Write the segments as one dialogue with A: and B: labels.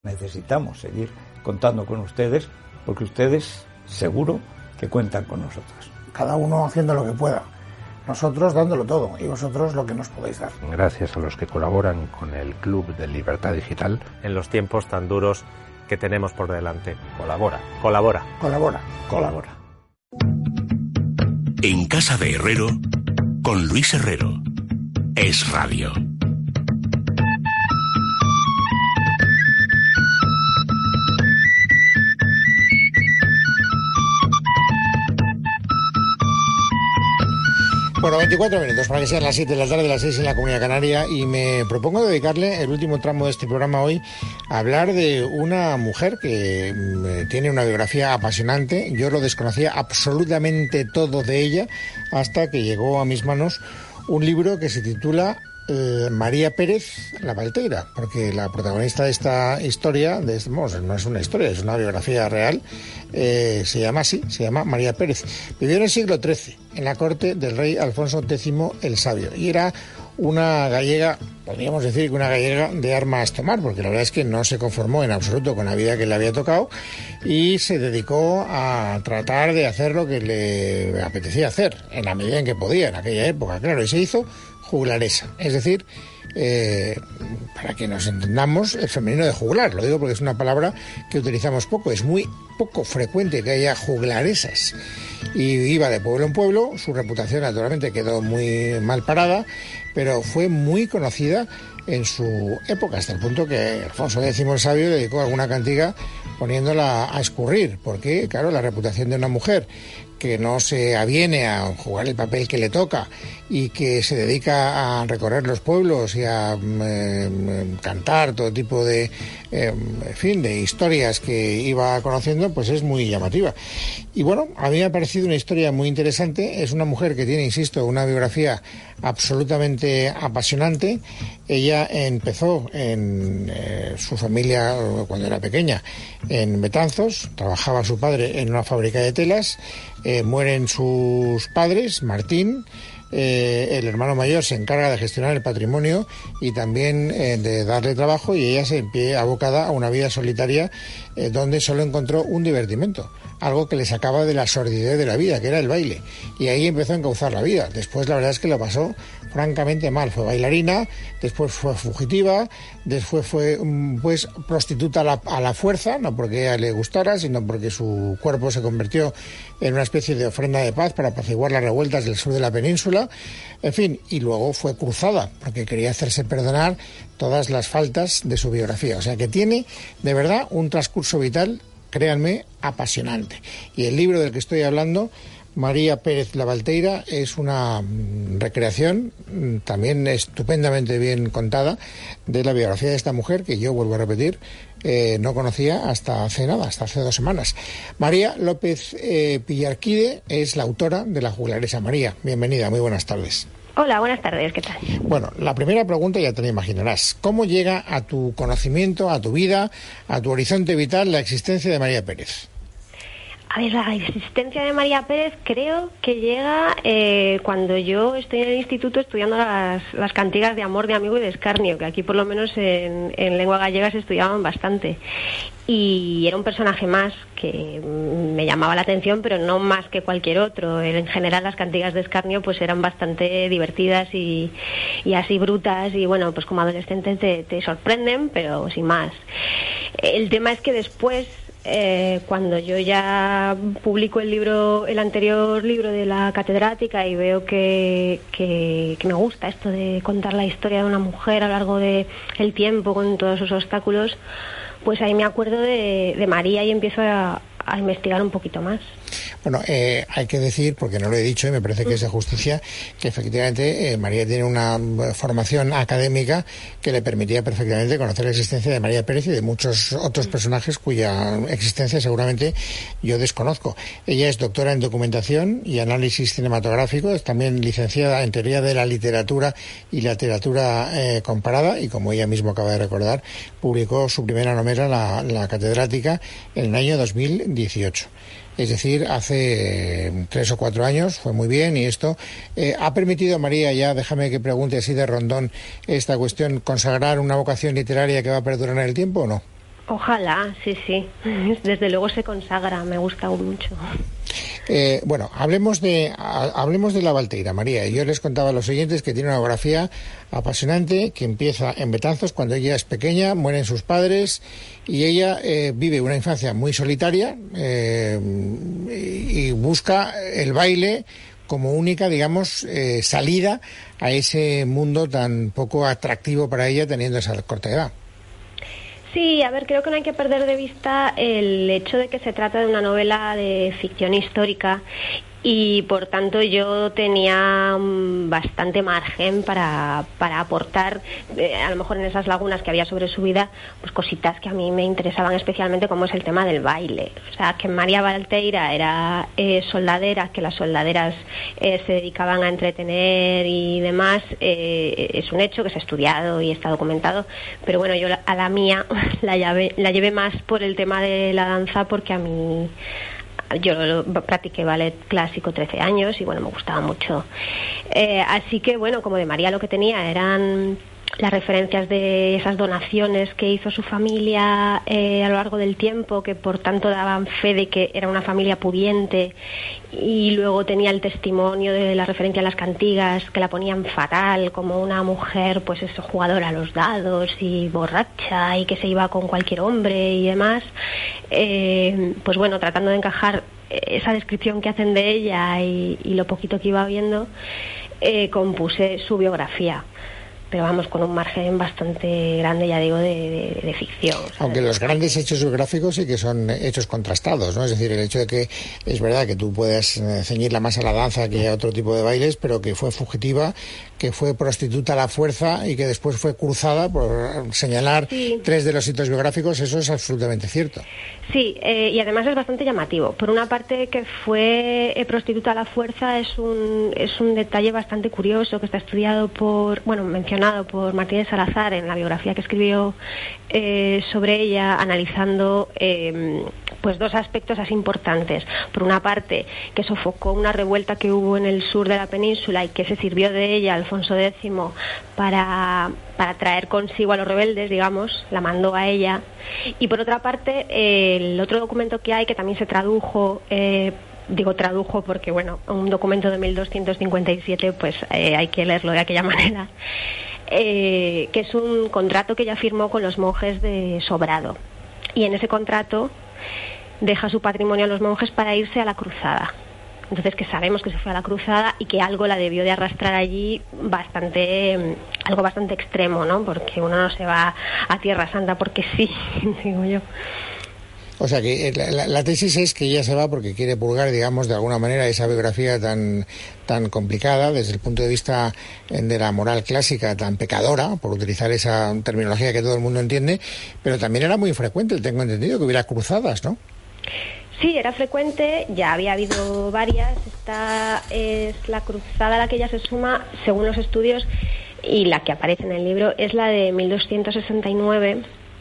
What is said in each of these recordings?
A: Necesitamos seguir contando con ustedes, porque ustedes seguro que cuentan con nosotros.
B: Cada uno haciendo lo que pueda. Nosotros dándolo todo y vosotros lo que nos podéis dar.
C: Gracias a los que colaboran con el Club de Libertad Digital.
D: En los tiempos tan duros que tenemos por delante. Colabora, colabora,
B: colabora,
A: colabora.
E: En Casa de Herrero, con Luis Herrero. Es Radio.
B: Bueno, 24 minutos para que sean las 7 de la tarde, las 6 en la Comunidad Canaria, y me propongo dedicarle el último tramo de este programa hoy a hablar de una mujer que tiene una biografía apasionante. Yo lo desconocía absolutamente todo de ella hasta que llegó a mis manos un libro que se titula María Pérez La Valteira, porque la protagonista de esta historia, no es una historia, es una biografía real, se llama María Pérez. Vivió en el siglo XIII, en la corte del rey Alfonso X el Sabio, y era una gallega, podríamos decir que una gallega de armas tomar, porque la verdad es que no se conformó en absoluto con la vida que le había tocado y se dedicó a tratar de hacer lo que le apetecía hacer, en la medida en que podía, en aquella época, claro, y se hizo juglaresa, es decir, para que nos entendamos, el femenino de juglar, lo digo porque es una palabra que utilizamos poco, es muy poco frecuente que haya juglaresas, y iba de pueblo en pueblo. Su reputación naturalmente quedó muy mal parada, pero fue muy conocida en su época, hasta el punto que Alfonso X el Sabio dedicó alguna cantiga poniéndola a escurrir, porque claro, la reputación de una mujer que no se aviene a jugar el papel que le toca y que se dedica a recorrer los pueblos y a cantar todo tipo de de historias que iba conociendo, pues es muy llamativa. Y bueno, a mí me ha parecido una historia muy interesante. Es una mujer que tiene, insisto, una biografía absolutamente apasionante. Ella empezó en su familia cuando era pequeña en Betanzos, trabajaba su padre en una fábrica de telas. Mueren sus padres, Martín, el hermano mayor se encarga de gestionar el patrimonio y también de darle trabajo, y ella se empieza abocada a una vida solitaria donde solo encontró un divertimento, algo que le sacaba de la sordidez de la vida, que era el baile, y ahí empezó a encauzar la vida. Después la verdad es que lo pasó francamente mal, fue bailarina, después fue fugitiva, después fue pues prostituta a la fuerza, no porque a ella le gustara, sino porque su cuerpo se convirtió en una especie de ofrenda de paz para apaciguar las revueltas del sur de la península, en fin, y luego fue cruzada porque quería hacerse perdonar todas las faltas de su biografía. O sea que tiene de verdad un transcurso vital, créanme, apasionante. Y el libro del que estoy hablando, María Pérez La Valteira, es una recreación también estupendamente bien contada de la biografía de esta mujer, que yo, vuelvo a repetir, no conocía hasta hace 2 semanas. María López Pillarquide es la autora de La Juglaresa. María, bienvenida, muy buenas tardes.
F: Hola, buenas tardes, ¿qué tal?
B: Bueno, la primera pregunta ya te la imaginarás. ¿Cómo llega a tu conocimiento, a tu vida, a tu horizonte vital, la existencia de María Pérez?
F: A ver, la existencia de María Pérez creo que llega cuando yo estoy en el instituto estudiando las cantigas de amor, de amigo y de escarnio, que aquí por lo menos en lengua gallega se estudiaban bastante. Y era un personaje más que me llamaba la atención, pero no más que cualquier otro. En general las cantigas de escarnio pues eran bastante divertidas y así brutas, y bueno, pues como adolescente te sorprenden, pero sin más. El tema es que después, cuando yo ya publico el anterior libro de la catedrática, y veo que me gusta esto de contar la historia de una mujer a lo largo del tiempo con todos sus obstáculos, pues ahí me acuerdo de María y empiezo a investigar un poquito más.
B: Bueno, hay que decir, porque no lo he dicho y me parece que es de justicia, que efectivamente María tiene una formación académica que le permitía perfectamente conocer la existencia de María Pérez y de muchos otros personajes cuya existencia seguramente yo desconozco. Ella es doctora en documentación y análisis cinematográfico, es también licenciada en teoría de la literatura y literatura comparada, y como ella misma acaba de recordar, publicó su primera novela, la catedrática, en el año 2018. Es decir, hace 3 o 4 años, fue muy bien, y esto ha permitido a María, ya déjame que pregunte así de rondón esta cuestión, consagrar una vocación literaria que va a perdurar en el tiempo, ¿o no?
F: Ojalá, sí. Desde luego se consagra, me gusta mucho.
B: Bueno, hablemos de la Valteira, María. Yo les contaba a los oyentes que tiene una biografía apasionante que empieza en Betanzos cuando ella es pequeña, mueren sus padres y ella vive una infancia muy solitaria y busca el baile como única, digamos, salida a ese mundo tan poco atractivo para ella teniendo esa corta edad.
F: Sí, a ver, creo que no hay que perder de vista el hecho de que se trata de una novela de ficción histórica y por tanto yo tenía bastante margen para aportar, a lo mejor en esas lagunas que había sobre su vida, pues cositas que a mí me interesaban especialmente, como es el tema del baile. O sea, que María Valteira era soldadera, que las soldaderas se dedicaban a entretener y demás, es un hecho que se ha estudiado y está documentado, pero bueno, yo a la mía la llevé más por el tema de la danza, porque a mí... Yo practiqué ballet clásico 13 años y bueno, me gustaba mucho. Así que bueno, como de María lo que tenía eran las referencias de esas donaciones que hizo su familia a lo largo del tiempo, que por tanto daban fe de que era una familia pudiente, y luego tenía el testimonio de la referencia a las cantigas, que la ponían fatal, como una mujer pues eso, jugadora a los dados y borracha y que se iba con cualquier hombre y demás. Pues bueno, tratando de encajar esa descripción que hacen de ella y lo poquito que iba viendo, compuse su biografía. Pero vamos, con un margen bastante grande, ya digo, de ficción.
B: Aunque los grandes hechos biográficos sí que son hechos contrastados, ¿no? Es decir, el hecho de que es verdad que tú puedas ceñirla más a la danza que a otro tipo de bailes, pero que fue fugitiva, que fue prostituta a la fuerza y que después fue cruzada, por señalar tres de los hitos biográficos, eso es absolutamente cierto. Sí, y además es bastante llamativo. Por una parte, que fue prostituta a la fuerza es un detalle bastante curioso, que está estudiado mencionado por Martínez Salazar en la biografía que escribió sobre ella, analizando pues dos aspectos así importantes. Por una parte, que sofocó una revuelta que hubo en el sur de la península y que se sirvió de ella Alfonso X para traer consigo a los rebeldes, digamos, la mandó a ella. Y por otra parte, el otro documento que hay, que también se tradujo, tradujo porque, bueno, un documento de 1257, pues hay que leerlo de aquella manera, que es un contrato que ella firmó con los monjes de Sobrado. Y en ese contrato deja su patrimonio a los monjes para irse a la cruzada. Entonces, que sabemos que se fue a la cruzada y que algo la debió de arrastrar allí algo bastante extremo, ¿no? Porque uno no se va a Tierra Santa porque sí, digo yo. O sea que la tesis es que ella se va porque quiere purgar, digamos, de alguna manera esa biografía tan complicada desde el punto de vista de la moral clásica, tan pecadora, por utilizar esa terminología que todo el mundo entiende, pero también era muy frecuente, tengo entendido, que hubiera cruzadas, ¿no? Sí, era frecuente, ya había habido varias. Esta es la cruzada a la que ella se suma, según los estudios, y la que aparece en el libro es la de 1269.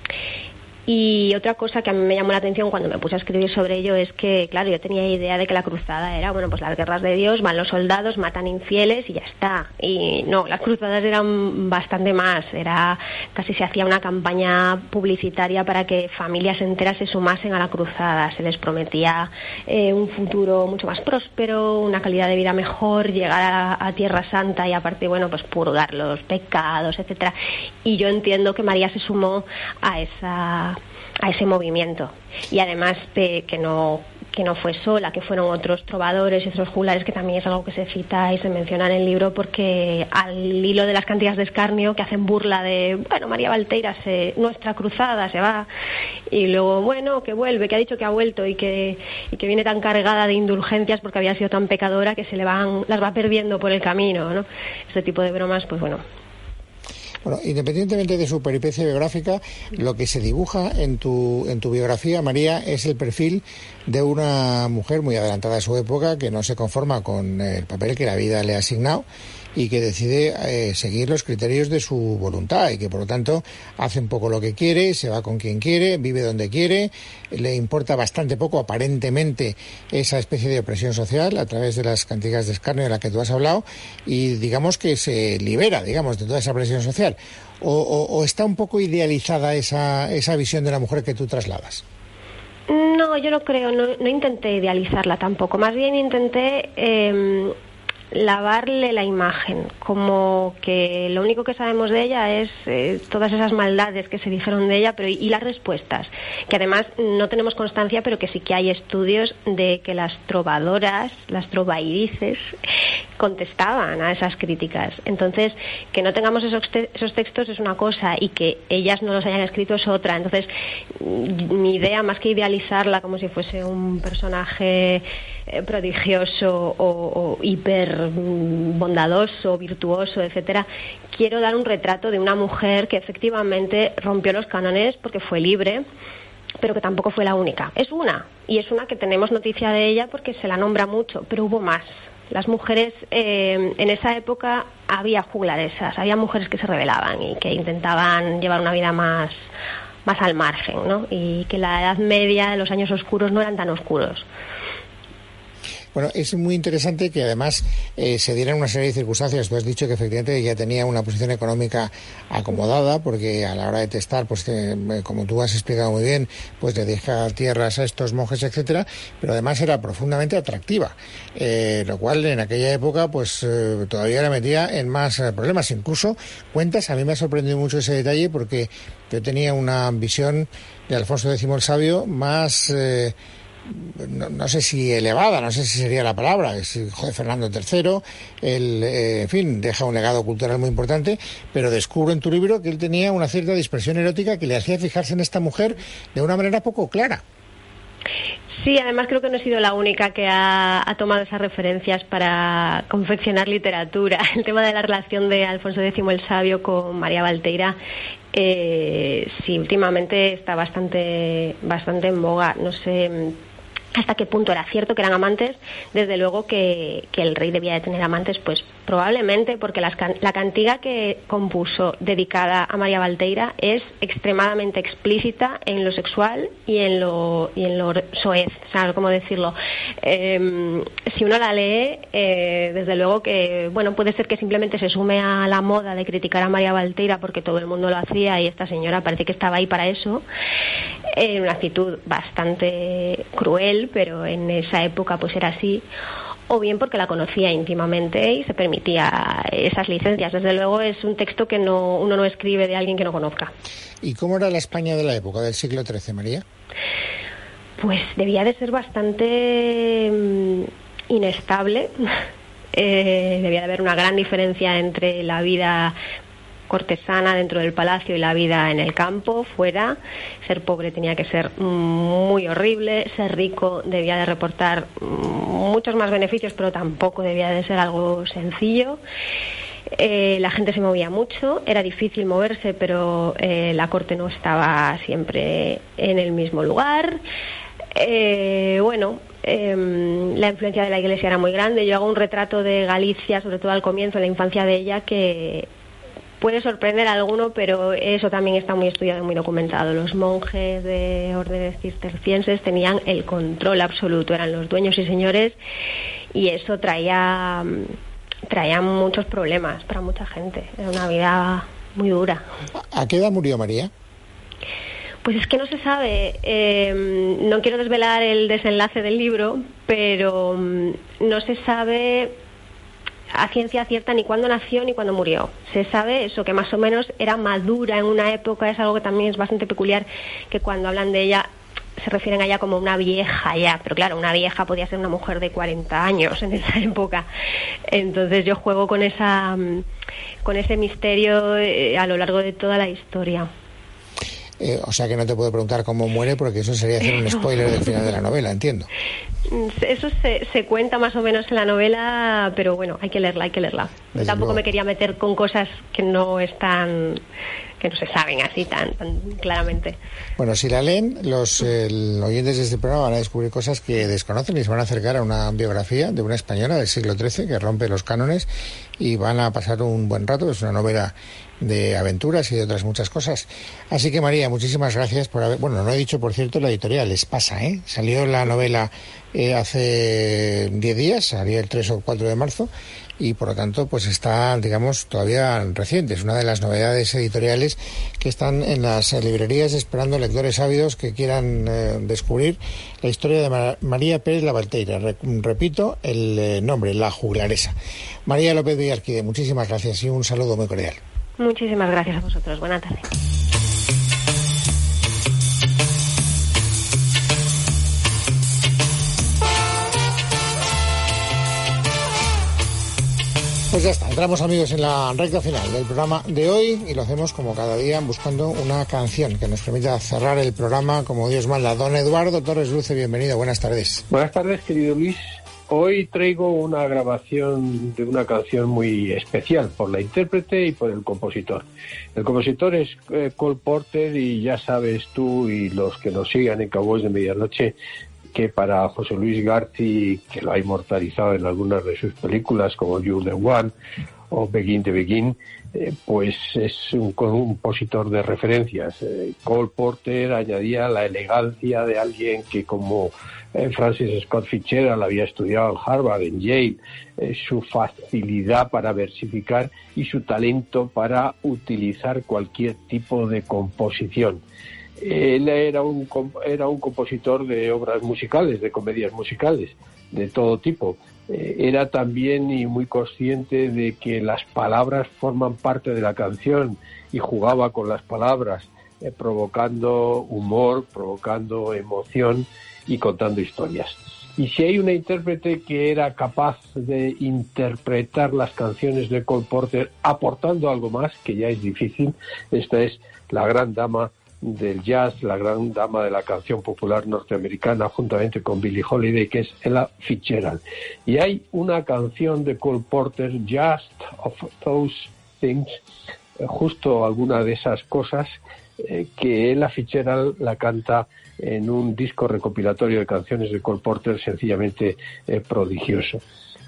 B: Y otra cosa que a mí me llamó la atención cuando me puse a escribir sobre ello es que, claro, yo tenía idea de que la cruzada era, pues las guerras de Dios, van los soldados, matan infieles y ya está. Y no, las cruzadas eran bastante más. Casi se hacía una campaña publicitaria para que familias enteras se sumasen a la cruzada. Se les prometía un futuro mucho más próspero, una calidad de vida mejor, llegar a Tierra Santa y aparte, pues purgar los pecados, etcétera. Y yo entiendo que María se sumó a ese movimiento, y además de que no fue sola, que fueron otros trovadores y otros juglares, que también es algo que se cita y se menciona en el libro, porque al hilo de las cantigas de escarnio que hacen burla de, María Valteira, nuestra cruzada se va, y luego, que vuelve, que ha dicho que ha vuelto y que viene tan cargada de indulgencias porque había sido tan pecadora que las va perdiendo por el camino, ¿no? Este tipo de bromas, pues bueno. Bueno, independientemente de su peripecia biográfica, lo que se dibuja en tu biografía, María, es el perfil de una mujer muy adelantada a su época, que no se conforma con el papel que la vida le ha asignado y que decide seguir los criterios de su voluntad y que por lo tanto hace un poco lo que quiere, se va con quien quiere, vive donde quiere, le importa bastante poco aparentemente esa especie de opresión social a través de las cantigas de escarnio de la que tú has hablado, y digamos que se libera, digamos, de toda esa presión social. ¿O está un poco idealizada esa visión de la mujer que tú trasladas?
F: No, yo no creo, no intenté idealizarla tampoco, más bien intenté lavarle la imagen, como que lo único que sabemos de ella es todas esas maldades que se dijeron de ella, pero y las respuestas, que además no tenemos constancia, pero que sí que hay estudios de que las trovadoras, las trovairices, contestaban a esas críticas. Entonces, que no tengamos esos textos es una cosa y que ellas no los hayan escrito es otra. Entonces, mi idea, más que idealizarla como si fuese un personaje prodigioso o hiper bondadoso, virtuoso, etcétera, quiero dar un retrato de una mujer que efectivamente rompió los cánones porque fue libre, pero que tampoco fue la única. Es una que tenemos noticia de ella porque se la nombra mucho, pero hubo más. Las mujeres, en esa época había juglaresas, había mujeres que se rebelaban y que intentaban llevar una vida más al margen, ¿no? Y que la Edad Media, los años oscuros, no eran tan oscuros.
B: Bueno, es muy interesante que además se dieran una serie de circunstancias. Tú has dicho que efectivamente ella tenía una posición económica acomodada, porque a la hora de testar, pues como tú has explicado muy bien, pues le deja tierras a estos monjes, etcétera, pero además era profundamente atractiva, lo cual en aquella época pues todavía la metía en más problemas. Incluso cuentas, a mí me ha sorprendido mucho ese detalle, porque yo tenía una visión de Alfonso X el Sabio más... No sé si elevada, no sé si sería la palabra, es hijo de Fernando III, él, en fin, deja un legado cultural muy importante, pero descubro en tu libro que él tenía una cierta dispersión erótica que le hacía fijarse en esta mujer de una manera poco clara.
F: Sí, además creo que no he sido la única que ha tomado esas referencias para confeccionar literatura. El tema de la relación de Alfonso X el Sabio con María Valteira, sí, últimamente está bastante en boga. No sé hasta qué punto era cierto que eran amantes. Desde luego que el rey debía de tener amantes, pues probablemente, porque la cantiga que compuso dedicada a María Valteira es extremadamente explícita en lo sexual y en lo soez, ¿sabes cómo decirlo? Si uno la lee, desde luego que, bueno, puede ser que simplemente se sume a la moda de criticar a María Valteira porque todo el mundo lo hacía y esta señora parece que estaba ahí para eso, en una actitud bastante cruel, pero en esa época pues era así, o bien porque la conocía íntimamente y se permitía esas licencias. Desde luego es un texto que uno no escribe de alguien que no conozca.
B: ¿Y cómo era la España de la época, del siglo XIII, María?
F: Pues debía de ser bastante inestable. Debía de haber una gran diferencia entre la vida cortesana dentro del palacio y la vida en el campo, fuera. Ser pobre tenía que ser muy horrible, ser rico debía de reportar muchos más beneficios, pero tampoco debía de ser algo sencillo. La gente se movía mucho, era difícil moverse, pero la corte no estaba siempre en el mismo lugar. La influencia de la Iglesia era muy grande. Yo hago un retrato de Galicia, sobre todo al comienzo, en la infancia de ella, que puede sorprender a alguno, pero eso también está muy estudiado y muy documentado. Los monjes de órdenes cistercienses tenían el control absoluto, eran los dueños y señores, y eso traía muchos problemas para mucha gente. Era una vida muy dura.
B: ¿A qué edad murió María?
F: Pues es que no se sabe. No quiero desvelar el desenlace del libro, pero no se sabe a ciencia cierta ni cuándo nació ni cuándo murió. Se sabe eso, que más o menos era madura en una época. Es algo que también es bastante peculiar, que cuando hablan de ella se refieren a ella como una vieja ya, pero claro, una vieja podía ser una mujer de 40 años en esa época. Entonces yo juego con ese misterio a lo largo de toda la historia.
B: O sea que no te puedo preguntar cómo muere, porque eso sería hacer un spoiler del final de la novela, entiendo.
F: Eso se cuenta más o menos en la novela, pero bueno, hay que leerla. Tampoco me quería meter con cosas que no están que no se saben así tan claramente.
B: Bueno, si la leen, los oyentes de este programa van a descubrir cosas que desconocen y se van a acercar a una biografía de una española del siglo XIII que rompe los cánones y van a pasar un buen rato. Es una novela de aventuras y de otras muchas cosas. Así que, María, muchísimas gracias por haber... Bueno, no he dicho, por cierto, la editorial Espasa, ¿eh? Salió la novela hace 10 días, salió el 3 o 4 de marzo, y por lo tanto pues está, digamos, todavía reciente. Es una de las novedades editoriales que están en las librerías esperando lectores ávidos que quieran descubrir la historia de María Pérez Lavalteira. Repito el nombre, La Juglaresa. María López Villarquide, muchísimas gracias y un saludo muy cordial.
F: Muchísimas gracias a vosotros. Buenas tardes.
B: Pues ya está, entramos, amigos, en la recta final del programa de hoy y lo hacemos como cada día buscando una canción que nos permita cerrar el programa como Dios manda. Don Eduardo Torres Luce, bienvenido, buenas tardes.
G: Buenas tardes, querido Luis. Hoy traigo una grabación de una canción muy especial por la intérprete y por el compositor. El compositor es Cole Porter y ya sabes tú y los que nos sigan en Cowboys de Medianoche que para José Luis García, que lo ha inmortalizado en algunas de sus películas como You're the One o Begin to Begin, pues es un compositor de referencias. Cole Porter añadía la elegancia de alguien que, como Francis Scott Fitzgerald, había estudiado en Harvard, en Yale, su facilidad para versificar y su talento para utilizar cualquier tipo de composición. Él era un compositor de obras musicales, de comedias musicales, de todo tipo. Era también y muy consciente de que las palabras forman parte de la canción y jugaba con las palabras, provocando humor, provocando emoción y contando historias. Y si hay una intérprete que era capaz de interpretar las canciones de Cole Porter aportando algo más, que ya es difícil, esta es la gran dama del jazz, la gran dama de la canción popular norteamericana, juntamente con Billie Holiday, que es Ella Fitzgerald. Y hay una canción de Cole Porter, Just of Those Things, justo alguna de esas cosas, que Ella Fitzgerald la canta en un disco recopilatorio de canciones de Cole Porter sencillamente prodigioso.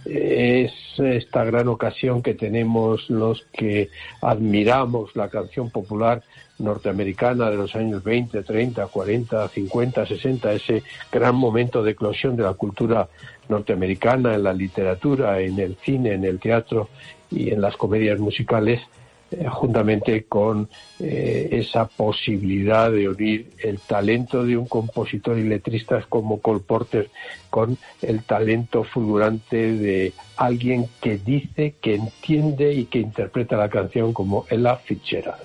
G: Es esta gran ocasión que tenemos los que admiramos la canción popular norteamericana de los años 20, 30, 40, 50, 60, ese gran momento de eclosión de la cultura norteamericana en la literatura, en el cine, en el teatro y en las comedias musicales, juntamente con esa posibilidad de unir el talento de un compositor y letrista como Cole Porter con el talento fulgurante de alguien que dice, que entiende y que interpreta la canción como Ella Fitzgerald.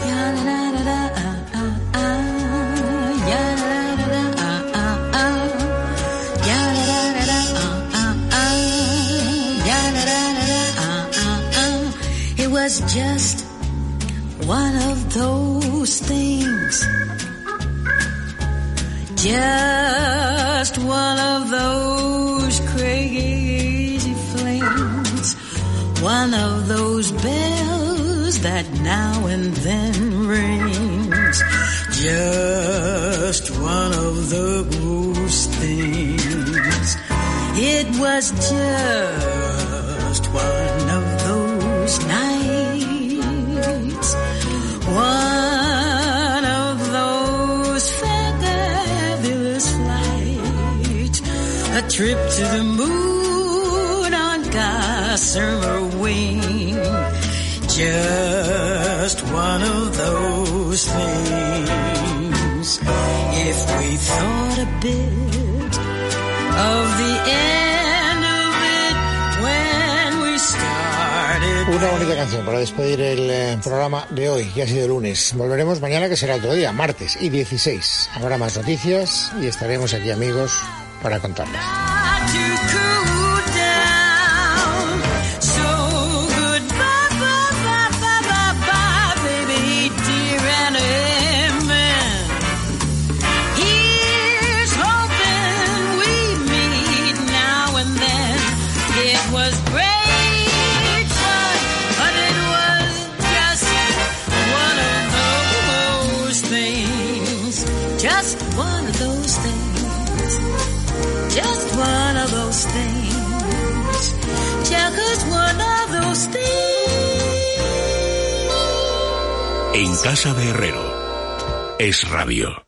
H: It was just one of those things, just one of those crazy flings, one of those bells that now and then rings, just one of those things. It was just one of those nights, one of those fabulous flights, a trip to the moon on gossamer wing, just one of those things. If we thought a bit of the end of it when we started.
B: Una bonita canción para despedir el programa de hoy, que ha sido lunes. Volveremos mañana, que será otro día, martes y 16. Habrá más noticias y estaremos aquí, amigos, para contarles.
H: One of of those things. Chocolate's one of those things.
E: En casa de Herrero, Es Radio.